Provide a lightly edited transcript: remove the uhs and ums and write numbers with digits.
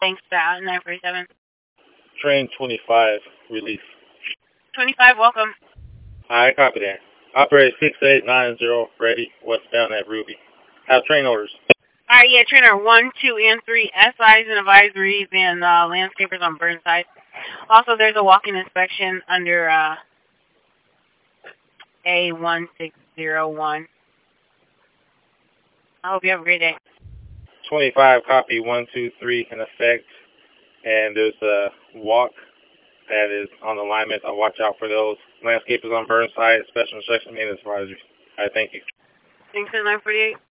Thanks, 947. Train 25, release. 25, welcome. Alright, copy that. Operator 6890, ready, westbound at Ruby. Have train orders. Alright, yeah, trainer 1, 2, and 3, SIs and advisories and landscapers on Burnside. Also, there's a walk-in inspection under A1601. I hope you have a great day. 25, copy 1, 2, 3 in effect. And there's a walk that is on alignment. I'll watch out for those. Landscapers on Burnside, special instruction maintenance advisory. Alright, thank you. Thanks, 948.